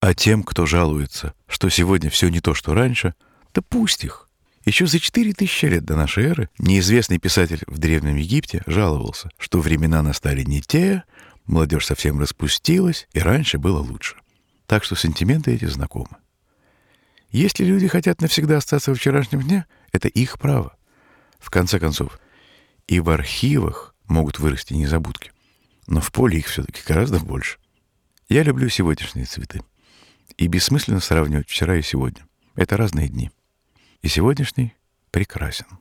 А тем, кто жалуется, что сегодня все не то, что раньше, да пусть их. Еще за 4000 лет до нашей эры неизвестный писатель в Древнем Египте жаловался, что времена настали не те, молодежь совсем распустилась, и раньше было лучше. Так что сантименты эти знакомы. Если люди хотят навсегда остаться во вчерашнем дне, это их право. В конце концов, и в архивах могут вырасти незабудки, но в поле их все-таки гораздо больше. Я люблю сегодняшние цветы. И бессмысленно сравнивать вчера и сегодня. Это разные дни. И сегодняшний прекрасен.